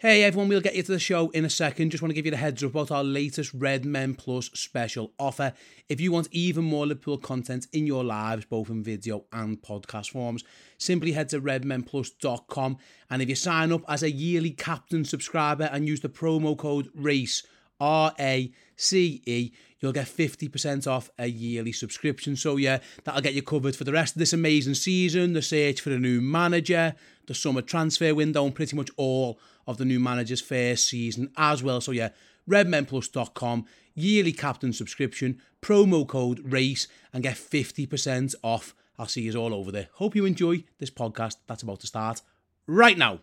Hey everyone, we'll get you to the show in a second. Just want to give you the heads up about our latest Red Men Plus special offer. If you want even more Liverpool content in your lives, both in video and podcast forms, simply head to redmenplus.com, and if you sign up as a yearly captain subscriber and use the promo code RACE, RACE, you'll get 50% off a yearly subscription. So yeah, that'll get you covered for the rest of this amazing season, the search for a new manager, the summer transfer window, and pretty much all of the new manager's first season as well. So yeah, redmenplus.com, yearly captain subscription, promo code RACE, and get 50% off. I'll see you all over there. Hope you enjoy this podcast that's about to start right now.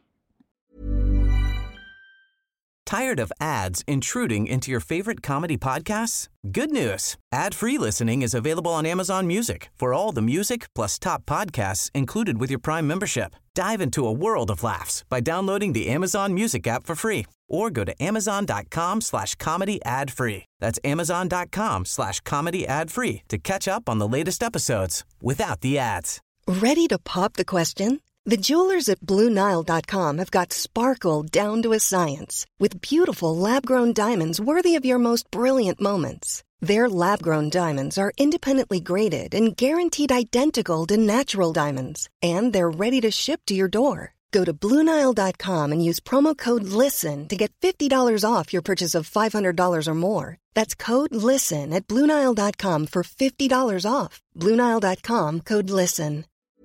Tired of ads intruding into your favorite comedy podcasts? Good news. Ad-free listening is available on Amazon Music for all the music plus top podcasts included with your Prime membership. Dive into a world of laughs by downloading the Amazon Music app for free or go to amazon.com/comedy ad-free. That's amazon.com/comedy ad-free to catch up on the latest episodes without the ads. Ready to pop the question? The jewelers at BlueNile.com have got sparkle down to a science with beautiful lab-grown diamonds worthy of your most brilliant moments. Their lab-grown diamonds are independently graded and guaranteed identical to natural diamonds, and they're ready to ship to your door. Go to BlueNile.com and use promo code LISTEN to get $50 off your purchase of $500 or more. That's code LISTEN at BlueNile.com for $50 off. BlueNile.com, code LISTEN.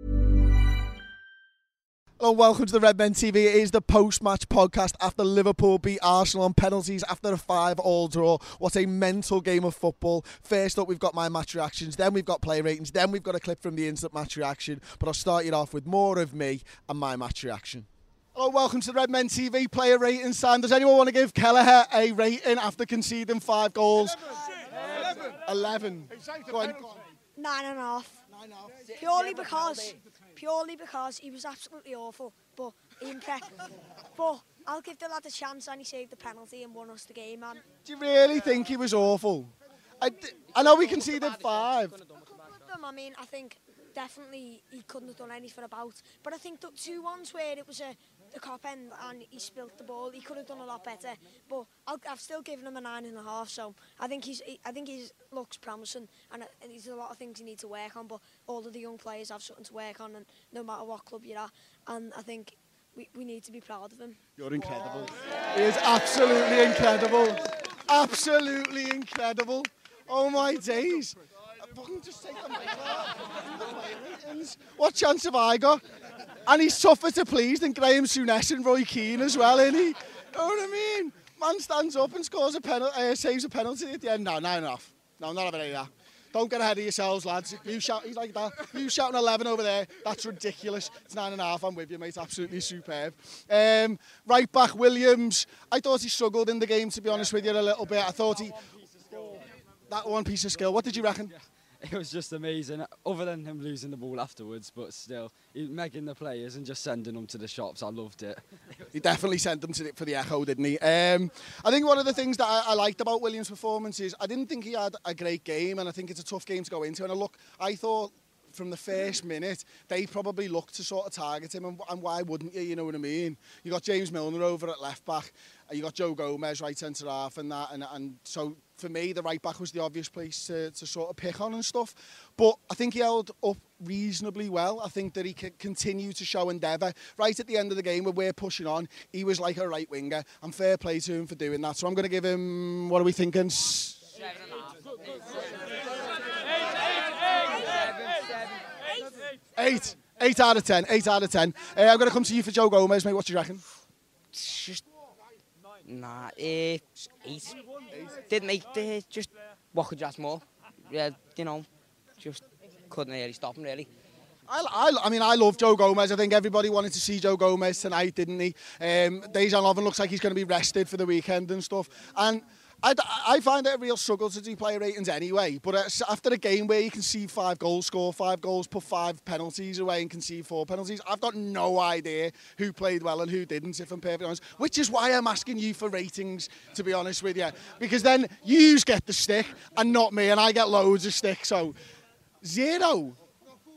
Hello, welcome to the Red Men TV. It is the post-match podcast after Liverpool beat Arsenal on penalties after a 5-5 draw. What a mental game of football. First up, we've got my match reactions, then we've got player ratings, then we've got a clip from the instant match reaction. But I'll start it off with more of me and my match reaction. Hello, welcome to the Red Men TV player ratings time. Does anyone want to give Kelleher a rating after conceding 5 goals? 11. Go on. 9.5. Purely because he was absolutely awful, but I'll give the lad a chance, and he saved the penalty and won us the game, man. Do you really think he was awful? I know we conceded 5. I mean, I think definitely he couldn't have done anything about, but I think the 2 ones where it was the cop end and he spilt the ball, he could have done a lot better. But I've still given him a 9.5. So I think he looks promising, and there's a lot of things he needs to work on. But all of the young players have something to work on, and no matter what club you're at, and I think we need to be proud of him. You're incredible. He is absolutely incredible. Absolutely incredible. Oh my days. Just take the mic off. What chance have I got? And he's tougher to please than Graham Souness and Roy Keane as well, isn't he? You know what I mean? Man stands up and scores a penalty, saves a penalty at the end. No, 9.5. No, I'm not having any of that. Don't get ahead of yourselves, lads. You shout, he's like that. You shouting 11 over there. That's ridiculous. It's 9.5. I'm with you, mate. Absolutely superb. Right back, Williams. I thought he struggled in the game, to be honest with you, a little bit. I thought that one piece of skill. What did you reckon? It was just amazing, other than him losing the ball afterwards, but still, megging the players and just sending them to the shops. I loved it. He definitely sent them for the Echo, didn't he? I think one of the things that I liked about Williams' performance is I didn't think he had a great game, and I think it's a tough game to go into. And I thought from the first minute, they probably looked to sort of target him, and why wouldn't you know what I mean? You got James Milner over at left-back, you got Joe Gomez right centre-half and that, and so for me, the right-back was the obvious place to sort of pick on and stuff. But I think he held up reasonably well. I think that he could continue to show endeavour. Right at the end of the game, when we're pushing on, he was like a right winger, and fair play to him for doing that. So I'm going to give him, what are we thinking? 8. 8 out of 10. 8 out of 10. I'm going to come to you for Joe Gomez, mate. What do you reckon? Nah, 8. Didn't make just what could you ask more? Yeah, you know, just couldn't really stop him really. I mean, I love Joe Gomez. I think everybody wanted to see Joe Gomez tonight, didn't he? Dejan Lovren looks like he's going to be rested for the weekend and stuff. And I find it a real struggle to do player ratings anyway, but after a game where you concede 5 goals, score 5 goals, put 5 penalties away and concede 4 penalties, I've got no idea who played well and who didn't, if I'm perfectly honest, which is why I'm asking you for ratings, to be honest with you, because then you get the stick and not me, and I get loads of stick, so 0.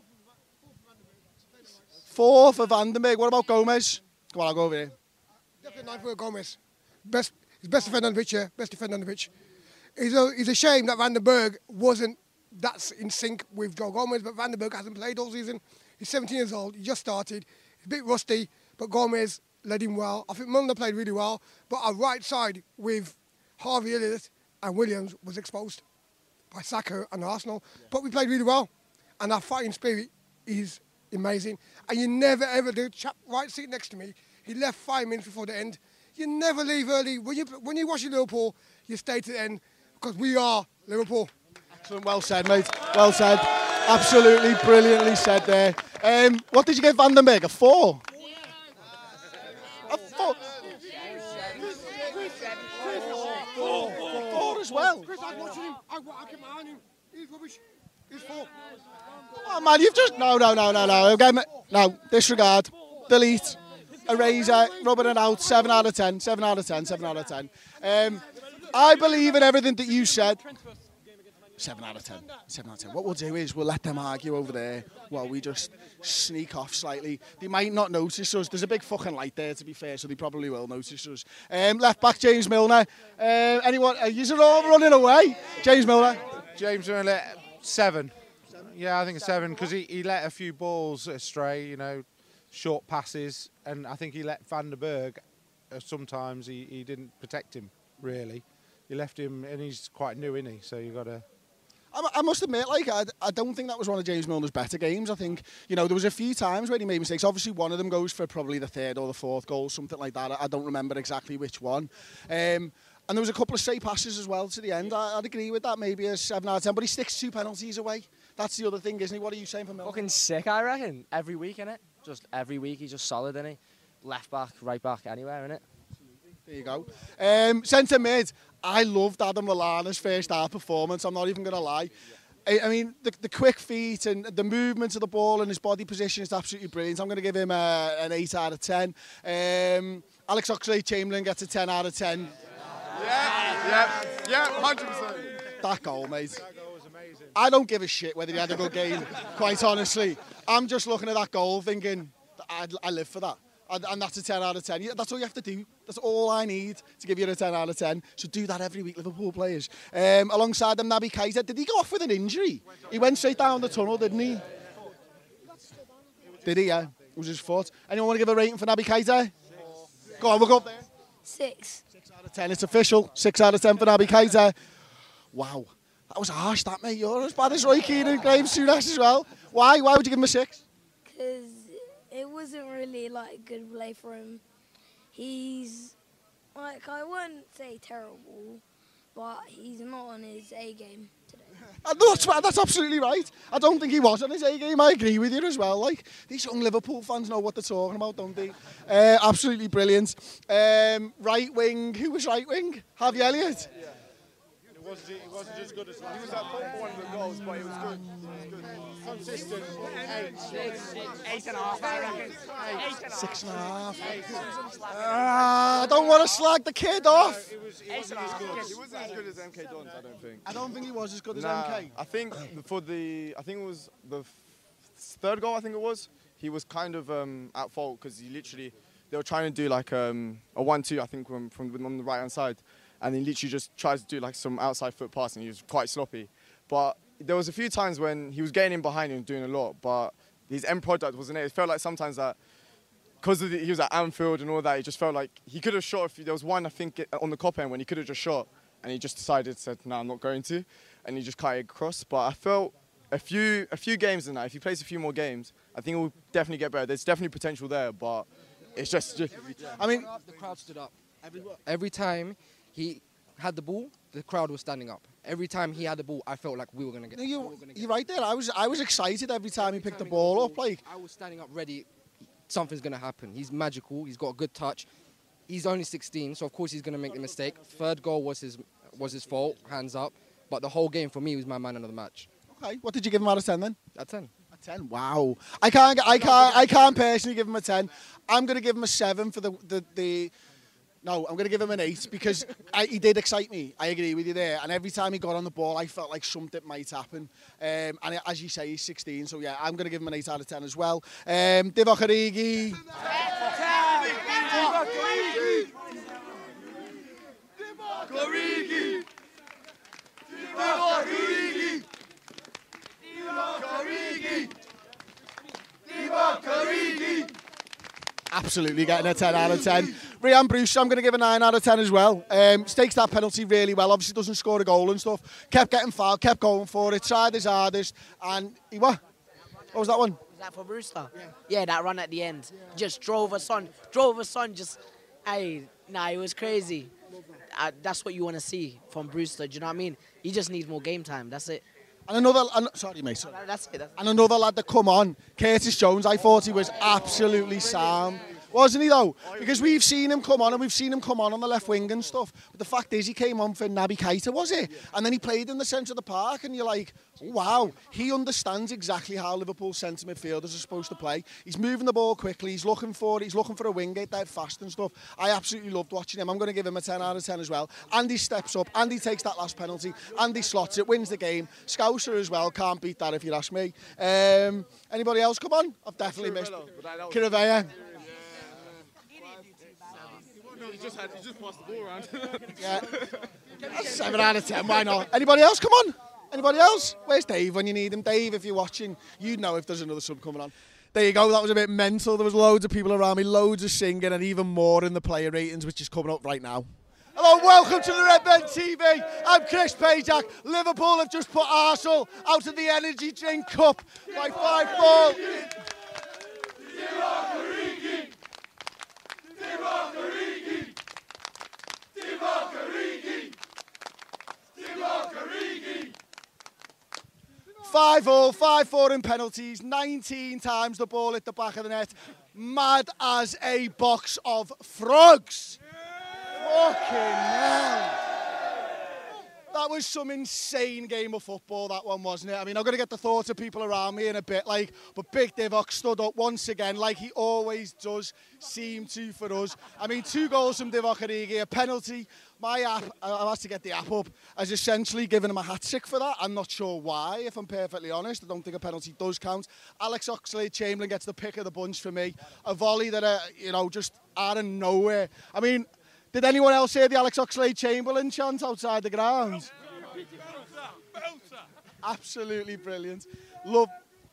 4 for Van den Berg. What about Gomez? Come on, I'll go over here. Good night for Gomez. His best defender on the pitch, yeah. Best defender on the pitch. It's a shame that Van den Berg wasn't that in sync with Joe Gomez, but Van den Berg hasn't played all season. He's 17 years old. He just started. He's a bit rusty, but Gomez led him well. I think Milner played really well, but our right side with Harvey Elliott and Williams was exposed by Saka and Arsenal. But we played really well, and our fighting spirit is amazing. And you never ever do. Chap right seat next to me, he left 5 minutes before the end. You never leave early. When you watch Liverpool, you stay to the end because we are Liverpool. Excellent, well said, mate. Well said. Absolutely brilliantly said there. What did you give Van den Berg? A 4? A 4? 4 as well. Chris, I was watching him. I kept my eye on him. He's rubbish. He's 4. Oh man, you've just no. Okay, no, disregard, delete, eraser, rubbing it out. 7 out of 10. 7 out of 10. 7 out of 10. I believe in everything that you said. 7 out of 10. 7 out of 10. What we'll do is we'll let them argue over there while we just sneak off slightly. They might not notice us. There's a big fucking light there, to be fair, so they probably will notice us. Left back James Milner. Anyone? You're all running away. James Milner. James Milner, 7. Yeah, I think a 7 because he let a few balls astray. You know, short passes, and I think he let Van den Berg. Sometimes he didn't protect him really. He left him, and he's quite new, isn't he? So you got to. I must admit, like, I don't think that was one of James Milner's better games. I think, you know, there was a few times where he made mistakes. Obviously, one of them goes for probably the 3rd or the 4th goal, something like that. I don't remember exactly which one. And there was a couple of straight passes as well to the end. I'd agree with that, maybe a 7 out of 10. But he sticks 2 penalties away. That's the other thing, isn't he? What are you saying for Milner? Fucking sick, I reckon. Every week, innit? Just every week, he's just solid, isn't he? Left back, right back, anywhere, innit? There you go. Centre mid, I loved Adam Lallana's first half performance. I'm not even going to lie. I mean, the quick feet and the movement of the ball and his body position is absolutely brilliant. I'm going to give him an 8 out of 10. Alex Oxlade-Chamberlain gets a 10 out of 10. Yeah, 100%. That goal, mate. That goal was amazing. I don't give a shit whether he had a good game, quite honestly. I'm just looking at that goal thinking, I live for that. And that's a 10 out of 10. Yeah, that's all you have to do. That's all I need to give you a 10 out of 10. So do that every week, Liverpool players. Alongside them, Naby Keita. Did he go off with an injury? He went straight down the tunnel, didn't he? Did he, yeah? It was his foot. Anyone want to give a rating for Naby Keita? Go on, we'll go up there. 6. 6 out of 10. It's official. 6 out of 10 for Naby Keita. Wow. That was harsh, that, mate. You're as bad as Roy Keane and Graham Souness as well. Why? Why would you give him a 6? Because it wasn't really like good play for him. He's like, I wouldn't say terrible, but he's not on his A game today. That's absolutely right. I don't think he was on his A game. I agree with you as well. Like, these young Liverpool fans know what they're talking about, don't they? Absolutely brilliant. Right wing. Who was right wing? Harvey Elliott. Yeah. It wasn't as good as last. He was at fault for one of the goals, but it was good. It was good. Consistent. 8.5, I reckon. 6.5. I don't want to slag the kid off. He wasn't as good. He wasn't as good as MK Dons, I don't think. I don't think he was as good as MK. I think it was the 3rd goal. I think it was. He was kind of at fault because they were trying to do like a 1-2. I think from on the right hand side. And he literally just tries to do like some outside foot passing. He was quite sloppy. But there was a few times when he was getting in behind him doing a lot, but his end product wasn't there. It felt like sometimes that, because he was at Anfield and all that, it just felt like he could have shot. There was one, I think, on the Kop end when he could have just shot, and he just said, no, I'm not going to. And he just cut it across. But I felt a few games in that, if he plays a few more games, I think it will definitely get better. There's definitely potential there, but it's just I mean, the crowd stood up. Every time he had the ball, the crowd was standing up. Every time he had the ball, I felt like we were going to get. You're right there. I was excited every time he picked the ball up. Like I was standing up, ready. Something's going to happen. He's magical. He's got a good touch. He's only 16, so of course he's going to make the mistake. 3rd goal was his fault, hands up. But the whole game for me was my man of the match. Okay, what did you give him out of 10 then? A 10. A 10. Wow. I can't personally give him a 10. I'm going to give him a 7 for the. No, I'm going to give him an 8 because he did excite me. I agree with you there. And every time he got on the ball, I felt like something might happen. And as you say, he's 16. So, yeah, I'm going to give him an 8 out of 10 as well. Divock Origi. absolutely getting a 10 out of 10. Ryan Brewster, I'm going to give a 9 out of 10 as well. Stakes that penalty really well. Obviously doesn't score a goal and stuff. Kept getting fouled, kept going for it, tried his hardest, and he what? What was that one? Was that for Brewster? Yeah, that run at the end. Just drove us on, just, it was crazy. That's what you want to see from Brewster, do you know what I mean? He just needs more game time, that's it. And another, sorry mate, sorry. That's it. And another lad that come on, Curtis Jones, I thought he was absolutely sound. Wasn't he though? Because we've seen him come on and we've seen him come on the left wing and stuff. But the fact is he came on for Naby Keita, was it? And then he played in the centre of the park and you're like, wow, he understands exactly how Liverpool's centre midfielders are supposed to play. He's moving the ball quickly, he's looking for a wing, get dead fast and stuff. I absolutely loved watching him. I'm going to give him a 10 out of 10 as well. Andy steps up, Andy takes that last penalty, Andy slots it, wins the game. Scouser as well, can't beat that if you ask me. Anybody else come on? I've definitely missed Kiravella. He just passed the ball around. Yeah. 7 out of 10, why not? Anybody else? Come on. Anybody else? Where's Dave when you need him? Dave, if you're watching, you'd know if there's another sub coming on. There you go, that was a bit mental. There was loads of people around me, loads of singing, and even more in the player ratings, which is coming up right now. Hello, welcome to the Red Men TV. I'm Chris Pajak. Liverpool have just put Arsenal out of the Energy Drink Cup by 5-4. Divock Origi. 5-4 in penalties, 19 times the ball hit the back of the net. Mad as a box of frogs. Fucking hell. That was some insane game of football, that one, wasn't it? I mean, I'm going to get the thoughts of people around me in a bit, but Big Divock stood up once again, like he always does seem to for us. I mean, 2 goals from Divock Origi, a penalty. My app, I've had to get the app up, has essentially given him a hat-trick for that. I'm not sure why, if I'm perfectly honest. I don't think a penalty does count. Alex Oxlade-Chamberlain gets the pick of the bunch for me. A volley that, just out of nowhere. I mean, did anyone else hear the Alex Oxlade-Chamberlain chant outside the ground? Absolutely brilliant. Love.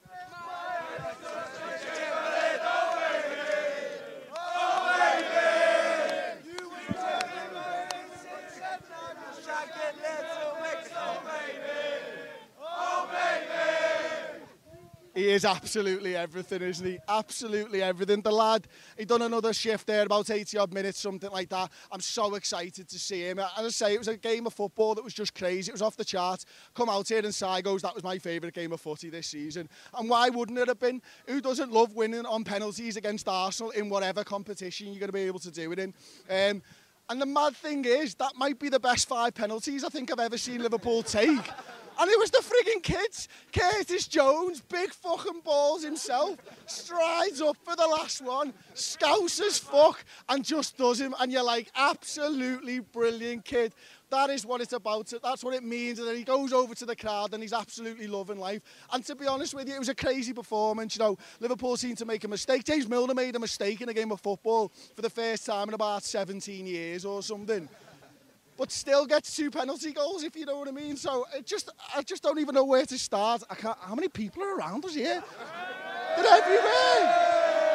He is absolutely everything, isn't he? Absolutely everything. The lad, he done another shift there, about 80-odd minutes, something like that. I'm so excited to see him. As I say, it was a game of football that was just crazy. It was off the charts. Come out here and Si goes, that was my favourite game of footy this season. And why wouldn't it have been? Who doesn't love winning on penalties against Arsenal in whatever competition you're going to be able to do it in? And the mad thing is, that might be the best 5 penalties I think I've ever seen Liverpool take. And it was the frigging kids. Curtis Jones, big fucking balls himself, strides up for the last one, scouse as fuck, and just does him. And you're like, absolutely brilliant kid. That is what it's about. That's what it means. And then he goes over to the crowd and he's absolutely loving life. And to be honest with you, it was a crazy performance. Liverpool seemed to make a mistake. James Milner made a mistake in a game of football for the first time in about 17 years or something. But still gets 2 penalty goals, if you know what I mean. So I just don't even know where to start. How many people are around us here? They're everywhere.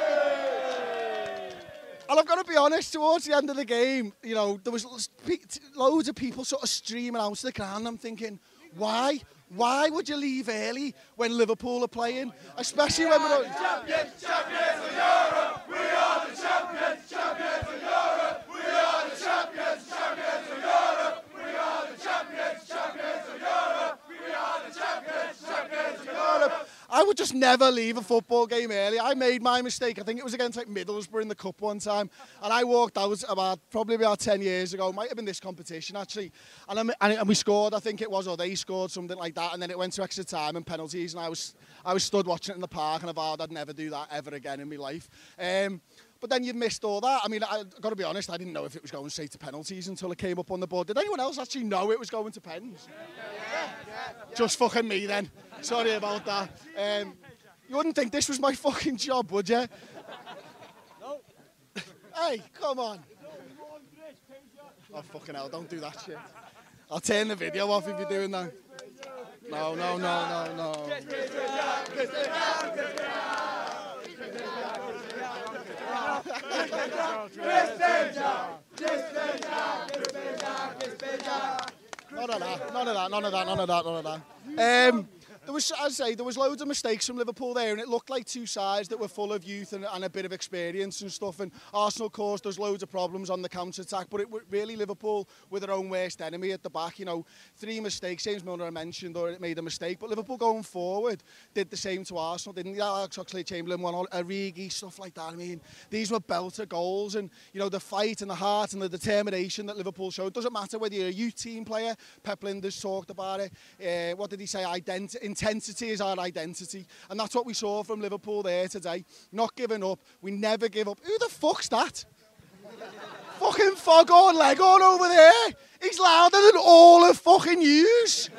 And I've got to be honest, towards the end of the game, there was loads of people sort of streaming out to the ground. I'm thinking, why? Why would you leave early when Liverpool are playing? Especially when we're... Champions of Europe! We are the champions! Champions of Europe! We are the champions! Champions of Europe! We are the champions! Champions of Europe! We are the champions! Champions of Europe! I would just never leave a football game early. I made my mistake. I think it was against Middlesbrough in the Cup one time. And I walked out probably about 10 years ago. Might have been this competition, actually. And we scored, I think it was, or they scored, something like that. And then it went to extra time and penalties. And I was stood watching it in the park and I vowed I'd never do that ever again in my life. But then you've missed all that. I mean, I've got to be honest, I didn't know if it was going straight to penalties until it came up on the board. Did anyone else actually know it was going to pens? Yeah. Just fucking me then. Sorry about that. You wouldn't think this was my fucking job, would you? No. Hey, come on. Oh, fucking hell, don't do that shit. I'll turn the video off if you're doing that. No. None of that. There was, as I say, there was loads of mistakes from Liverpool there, and it looked like two sides that were full of youth and a bit of experience and stuff. And Arsenal caused us loads of problems on the counter-attack, but it really Liverpool were their own worst enemy at the back. You know, 3 mistakes. James Milner mentioned or it made a mistake, but Liverpool going forward did the same to Arsenal, didn't they? Alex Oxlade-Chamberlain won, Origi, stuff like that. I mean, these were belter goals, and you know the fight and the heart and the determination that Liverpool showed. Doesn't matter whether you're a youth team player. Pep Linders talked about it. What did he say? Intensity is our identity, and that's what we saw from Liverpool there today. Not giving up. We never give up. Who the fuck's that? Fucking Foghorn Leghorn over there. He's louder than all of fucking yous.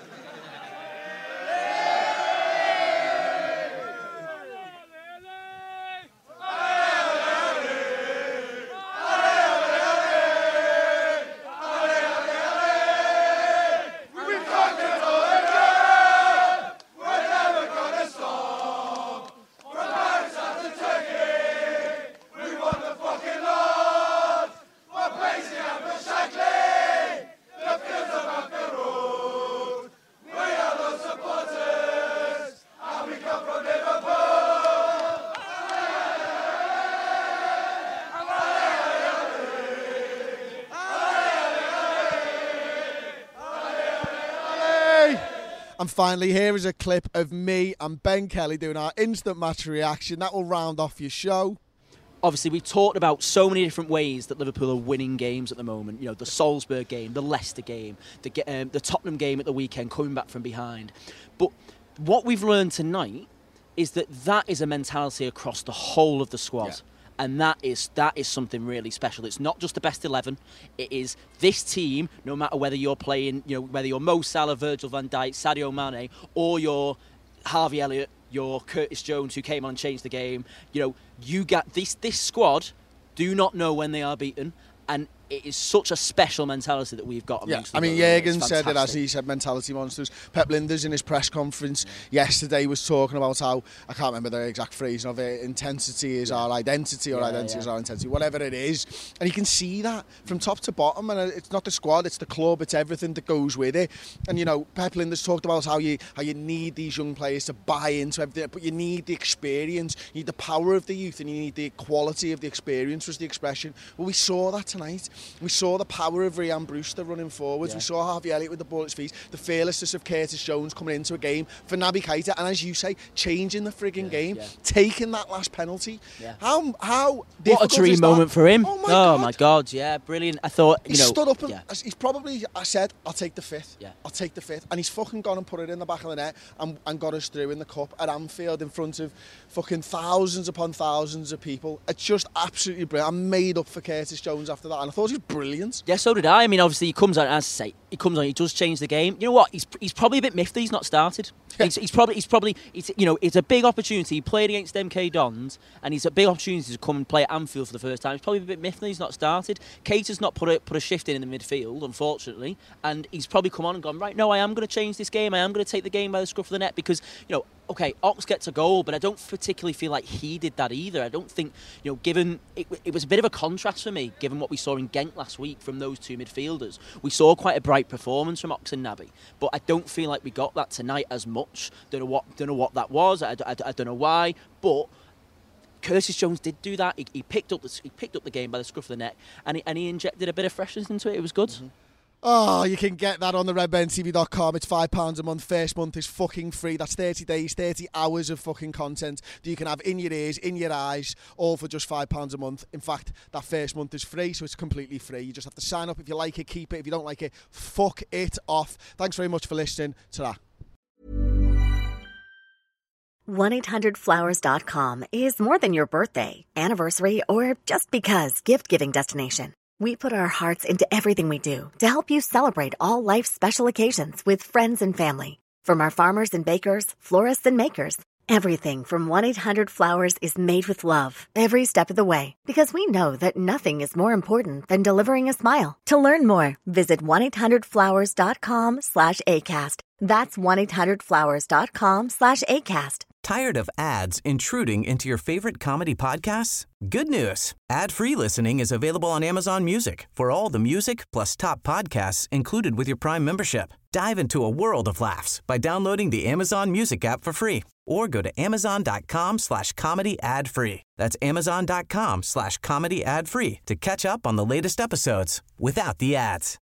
And finally, here is a clip of me and Ben Kelly doing our instant match reaction. That will round off your show. Obviously, we've talked about so many different ways that Liverpool are winning games at the moment. You know, the Salzburg game, the Leicester game, the Tottenham game at the weekend, coming back from behind. But what we've learned tonight is that is a mentality across the whole of the squad. Yeah. And that is something really special. It's not just the best 11. It is this team, no matter whether you're playing, you know, whether you're Mo Salah, Virgil van Dijk, Sadio Mane, or you're Harvey Elliott, you're Curtis Jones, who came on and changed the game. You know, you got this squad do not know when they are beaten, and it is such a special mentality that we've got amongst them. I mean, Jürgen said it, as he said, mentality monsters. Pep Linders in his press conference yesterday was talking about how, I can't remember the exact phrase of it, intensity is our identity, or identity is our intensity, whatever it is. And you can see that from top to bottom, and it's not the squad, it's the club, it's everything that goes with it. And, you know, Pep Linders talked about how you need these young players to buy into everything, but you need the experience, you need the power of the youth, and you need the quality of the experience, was the expression. Well, we saw that tonight. We saw the power of Ryan Brewster running forwards. We saw Harvey Elliott with the ball at his feet. The fearlessness of Curtis Jones coming into a game for Naby Keita. And as you say, changing the frigging game. Taking that last penalty. Yeah. How what a dream moment for him. Oh my God, yeah, brilliant. I thought, he stood up and he's probably, I said, I'll take the fifth. Yeah. I'll take the fifth. And he's fucking gone and put it in the back of the net and got us through in the cup at Anfield in front of fucking thousands upon thousands of people. It's just absolutely brilliant. I made up for Curtis Jones after that, and I thought he was brilliant. Yeah, so did I. I mean, obviously, he comes on, as I say, he does change the game. You know what? He's probably a bit miffed that he's not started. He's probably, you know, it's a big opportunity. He played against MK Dons, and it's a big opportunity to come and play at Anfield for the first time. He's probably a bit miffed that he's not started. Keita's not put a shift in the midfield, unfortunately, and he's probably come on and gone, right, no, I am going to change this game. I am going to take the game by the scruff of the neck because, you know, okay, Ox gets a goal, but I don't particularly feel like he did that either. I don't think, you know, given it was a bit of a contrast for me, given what we saw in Genk last week from those two midfielders. We saw quite a bright performance from Ox and Naby, but I don't feel like we got that tonight as much. Don't know what that was. I don't know why, but Curtis Jones did do that. He picked up the game by the scruff of the neck, and he injected a bit of freshness into it. It was good. Mm-hmm. Oh, you can get that on the redburntv.com. It's £5 a month. First month is fucking free. That's 30 days, 30 hours of fucking content that you can have in your ears, in your eyes, all for just £5 a month. In fact, that first month is free, so it's completely free. You just have to sign up. If you like it, keep it. If you don't like it, fuck it off. Thanks very much for listening. Ta-ra. 1-800-Flowers.com is more than your birthday, anniversary, or just because gift-giving destination. We put our hearts into everything we do to help you celebrate all life's special occasions with friends and family. From our farmers and bakers, florists and makers, everything from 1-800-Flowers is made with love every step of the way, because we know that nothing is more important than delivering a smile. To learn more, visit 1-800-Flowers.com/ACAST. That's 1-800-Flowers.com/ACAST. Tired of ads intruding into your favorite comedy podcasts? Good news. Ad-free listening is available on Amazon Music for all the music plus top podcasts included with your Prime membership. Dive into a world of laughs by downloading the Amazon Music app for free or go to amazon.com/comedy ad-free. That's amazon.com/comedy ad-free to catch up on the latest episodes without the ads.